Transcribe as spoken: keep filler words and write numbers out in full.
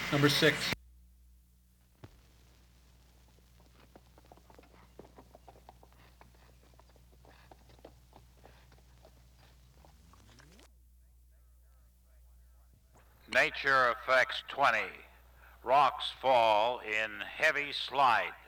Number six. Nature Effects twenty. Rocks fall in heavy slide.